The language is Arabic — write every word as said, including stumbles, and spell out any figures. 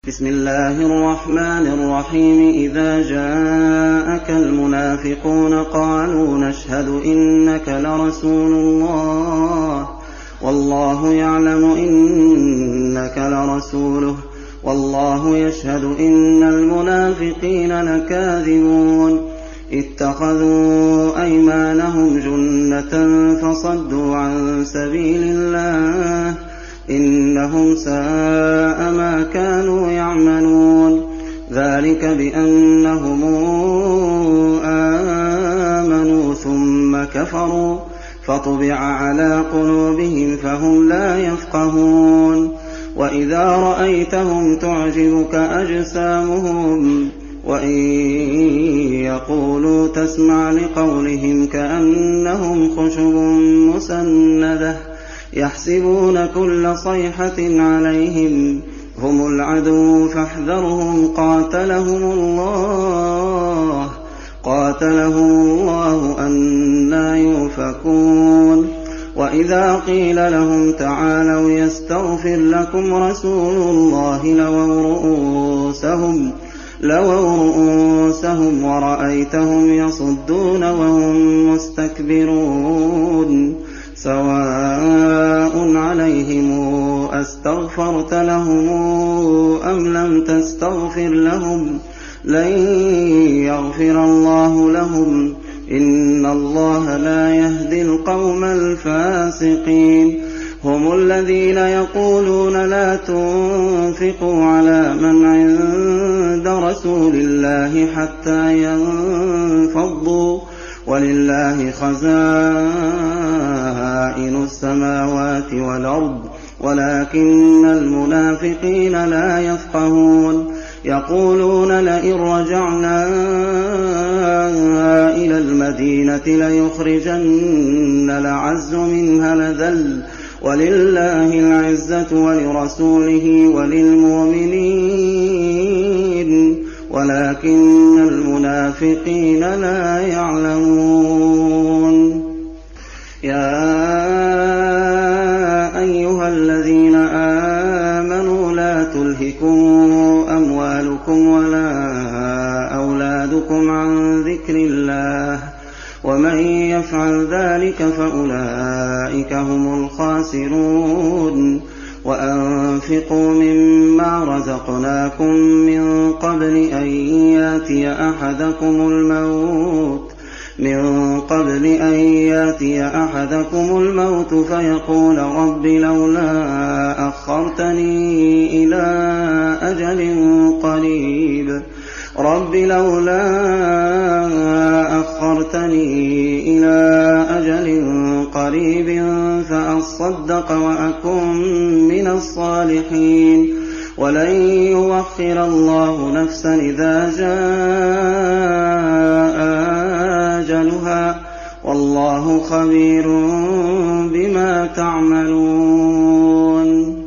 بسم الله الرحمن الرحيم إذا جاءك المنافقون قالوا نشهد إنك لرسول الله والله يعلم إنك لرسوله والله يشهد إن المنافقين لكاذبون اتخذوا أيمانهم جنة فصدوا عن سبيل الله إنهم ساء ما كانوا يعملون ذلك بأنهم آمنوا ثم كفروا فطبع على قلوبهم فهم لا يفقهون وإذا رأيتهم تعجبك أجسامهم وإن يقولوا تسمع لقولهم كأنهم خشب مسندة يحسبون كل صيحة عليهم هم العدو فاحذرهم قاتلهم الله قاتلهم الله أنى يؤفكون وإذا قيل لهم تعالوا يستغفر لكم رسول الله لووا رؤوسهم لووا رؤوسهم ورأيتهم يصدون وهم مستكبرون سواء عليهم أستغفرت لهم أم لم تستغفر لهم لن يغفر الله لهم إن الله لا يهدي القوم الفاسقين هم الذين يقولون لا تنفقوا على من عند رسول الله حتى ينفضوا ولله خزائن السماوات والأرض ولكن المنافقين لا يفقهون يقولون لئن رجعنا إلى المدينة ليخرجن الأعز منها الأذل ولله العزة ولرسوله وللمؤمنين ولكن المنافقين لا يعلمون يا أيها الذين آمنوا لا تلهكم أموالكم ولا أولادكم عن ذكر الله ومن يفعل ذلك فأولئك هم الخاسرون وأنفقوا مما رزقناكم من قبل أن ياتي أحدكم الموت من قبل أن ياتي أحدكم الموت فيقول رب لولا أخرتني إلى أجل قريب رب لولا أخرتني إلى أجل قريب فأصدق وأكن من الصالحين ولن يؤخر الله نفسا إذا جاء أجلها والله خبير بما تعملون